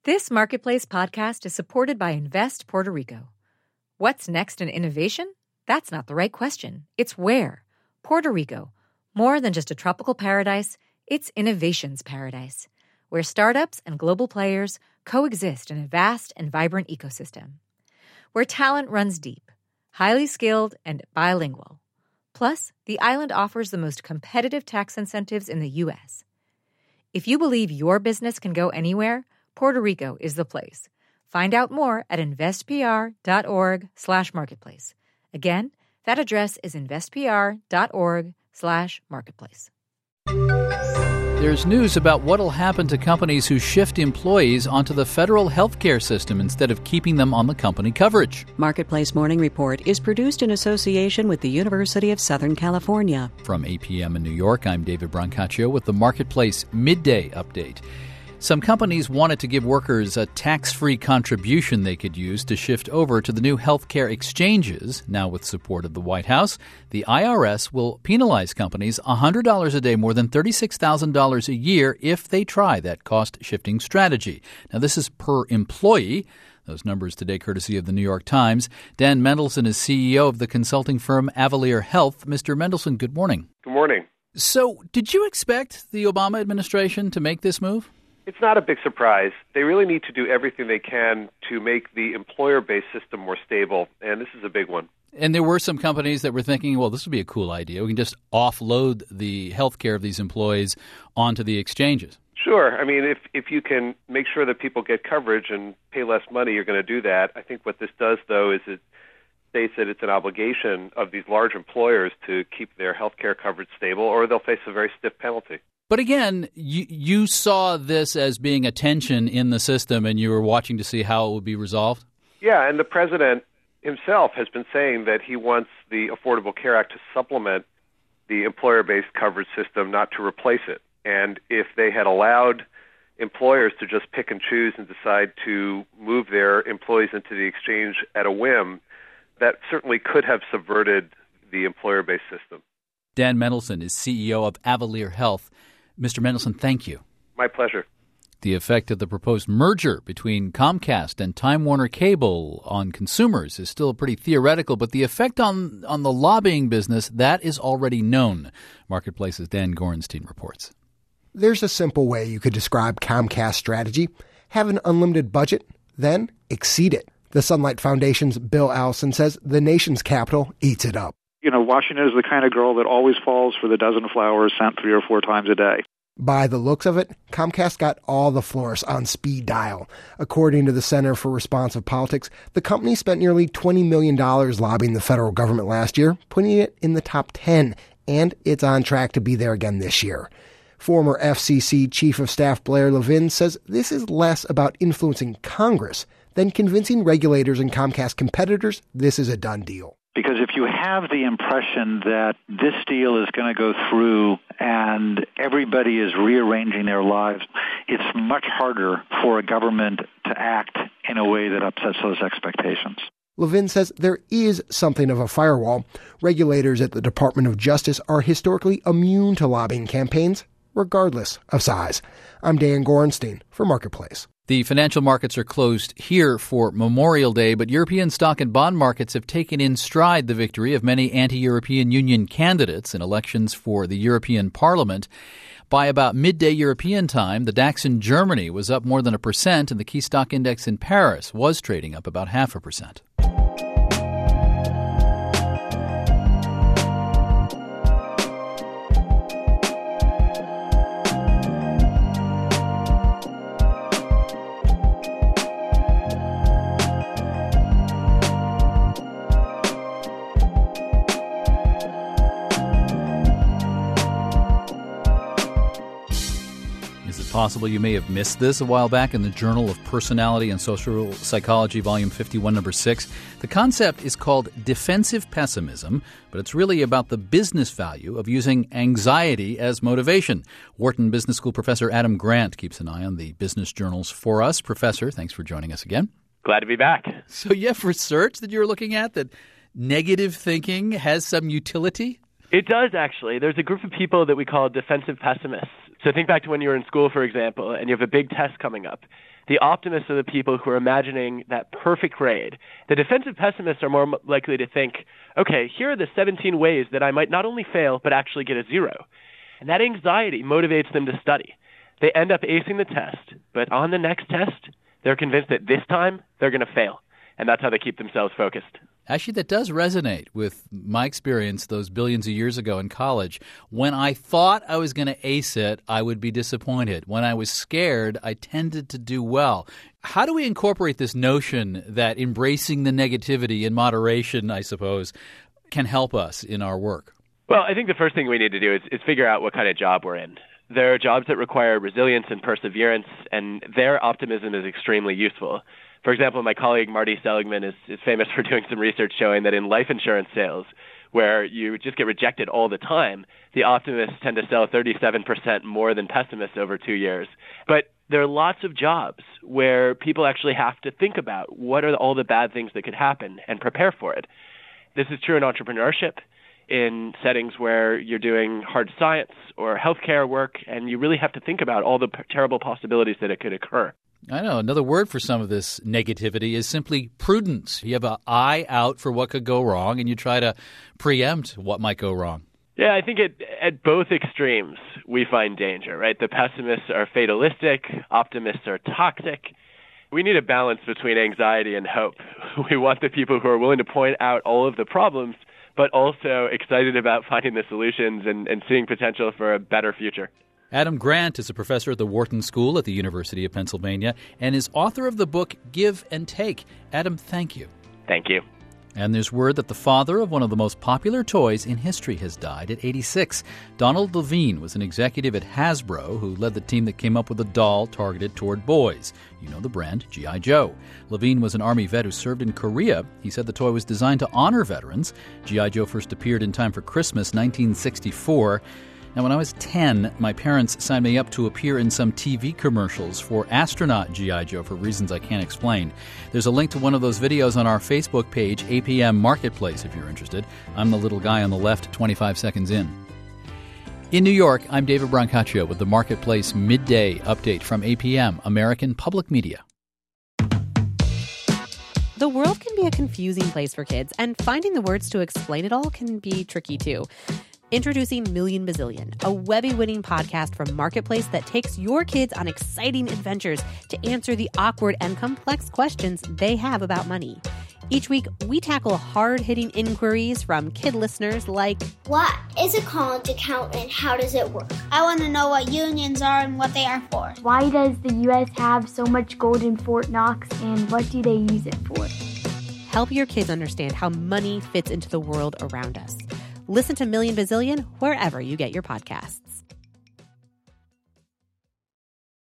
This Marketplace podcast is supported by Invest Puerto Rico. What's next in innovation? That's not the right question. It's where. Puerto Rico. More than just a tropical paradise, it's innovation's paradise, where startups and global players coexist in a vast and vibrant ecosystem. Where talent runs deep, highly skilled, and bilingual. Plus, the island offers the most competitive tax incentives in the U.S. If you believe your business can go anywhere, Puerto Rico is the place. Find out more at investpr.org/marketplace. Again, that address is investpr.org/marketplace. There's news about what will happen to companies who shift employees onto the federal healthcare system instead of keeping them on the company coverage. Marketplace Morning Report is produced in association with the University of Southern California. From 8 p.m. in New York, I'm David Brancaccio with the Marketplace Midday Update. Some companies wanted to give workers a tax-free contribution they could use to shift over to the new healthcare exchanges. Now, with support of the White House, the IRS will penalize companies $100 a day, more than $36,000 a year, if they try that cost-shifting strategy. Now, this is per employee. Those numbers today courtesy of the New York Times. Dan Mendelsohn is CEO of the consulting firm Avalere Health. Mr. Mendelsohn, good morning. Good morning. So, did you expect the Obama administration to make this move? It's not a big surprise. They really need to do everything they can to make the employer-based system more stable, and this is a big one. And there were some companies that were thinking, well, this would be a cool idea. We can just offload the health care of these employees onto the exchanges. Sure. I mean, if you can make sure that people get coverage and pay less money, you're going to do that. I think what this does, though, is it states that it's an obligation of these large employers to keep their health care coverage stable, or they'll face a very stiff penalty. But again, you saw this as being a tension in the system, and you were watching to see how it would be resolved? Yeah, and the president himself has been saying that he wants the Affordable Care Act to supplement the employer-based coverage system, not to replace it. And if they had allowed employers to just pick and choose and decide to move their employees into the exchange at a whim, that certainly could have subverted the employer-based system. Dan Mendelsohn is CEO of Avalere Health. Mr. Mendelsohn, thank you. My pleasure. The effect of the proposed merger between Comcast and Time Warner Cable on consumers is still pretty theoretical, but the effect on the lobbying business, that is already known. Marketplace's Dan Gorenstein reports. There's a simple way you could describe Comcast's strategy. Have an unlimited budget, then exceed it. The Sunlight Foundation's Bill Allison says the nation's capital eats it up. Washington is the kind of girl that always falls for the dozen flowers sent 3 or 4 times a day. By the looks of it, Comcast got all the florists on speed dial. According to the Center for Responsive Politics, the company spent nearly $20 million lobbying the federal government last year, putting it in the top 10, and it's on track to be there again this year. Former FCC Chief of Staff Blair Levin says this is less about influencing Congress than convincing regulators and Comcast competitors this is a done deal. Because if you have the impression that this deal is going to go through and everybody is rearranging their lives, it's much harder for a government to act in a way that upsets those expectations. Levin says there is something of a firewall. Regulators at the Department of Justice are historically immune to lobbying campaigns, regardless of size. I'm Dan Gorenstein for Marketplace. The financial markets are closed here for Memorial Day, but European stock and bond markets have taken in stride the victory of many anti-European Union candidates in elections for the European Parliament. By about midday European time, the DAX in Germany was up more than 1%, and the key stock index in Paris was trading up about 0.5%. Possible you may have missed this a while back in the Journal of Personality and Social Psychology, Volume 51, Number 6. The concept is called defensive pessimism, but it's really about the business value of using anxiety as motivation. Wharton Business School professor Adam Grant keeps an eye on the business journals for us. Professor, thanks for joining us again. Glad to be back. So you have research that you're looking at that negative thinking has some utility? It does, actually. There's a group of people that we call defensive pessimists. So think back to when you were in school, for example, and you have a big test coming up. The optimists are the people who are imagining that perfect grade. The defensive pessimists are more likely to think, okay, here are the 17 ways that I might not only fail, but actually get a 0. And that anxiety motivates them to study. They end up acing the test, but on the next test, they're convinced that this time they're going to fail. And that's how they keep themselves focused. Actually, that does resonate with my experience those billions of years ago in college. When I thought I was going to ace it, I would be disappointed. When I was scared, I tended to do well. How do we incorporate this notion that embracing the negativity in moderation, I suppose, can help us in our work? Well, I think the first thing we need to do is figure out what kind of job we're in. There are jobs that require resilience and perseverance, and their optimism is extremely useful. For example, my colleague Marty Seligman is famous for doing some research showing that in life insurance sales, where you just get rejected all the time, the optimists tend to sell 37% more than pessimists over 2 years. But there are lots of jobs where people actually have to think about what are all the bad things that could happen and prepare for it. This is true in entrepreneurship, in settings where you're doing hard science or healthcare work, and you really have to think about all the terrible possibilities that it could occur. I know. Another word for some of this negativity is simply prudence. You have an eye out for what could go wrong, and you try to preempt what might go wrong. Yeah, I think at both extremes we find danger, right? The pessimists are fatalistic, optimists are toxic. We need a balance between anxiety and hope. We want the people who are willing to point out all of the problems, but also excited about finding the solutions and seeing potential for a better future. Adam Grant is a professor at the Wharton School at the University of Pennsylvania and is author of the book Give and Take. Adam, thank you. Thank you. And there's word that the father of one of the most popular toys in history has died at 86. Donald Levine was an executive at Hasbro who led the team that came up with a doll targeted toward boys. You know the brand, G.I. Joe. Levine was an Army vet who served in Korea. He said the toy was designed to honor veterans. G.I. Joe first appeared in time for Christmas 1964. Now, when I was 10, my parents signed me up to appear in some TV commercials for astronaut G.I. Joe for reasons I can't explain. There's a link to one of those videos on our Facebook page, APM Marketplace, if you're interested. I'm the little guy on the left, 25 seconds in. In New York, I'm David Brancaccio with the Marketplace Midday Update from APM, American Public Media. The world can be a confusing place for kids, and finding the words to explain it all can be tricky, too. Introducing Million Bazillion, a Webby-winning podcast from Marketplace that takes your kids on exciting adventures to answer the awkward and complex questions they have about money. Each week, we tackle hard-hitting inquiries from kid listeners like, what is a college account and how does it work? I want to know what unions are and what they are for. Why does the U.S. have so much gold in Fort Knox and what do they use it for? Help your kids understand how money fits into the world around us. Listen to Million Bazillion wherever you get your podcasts.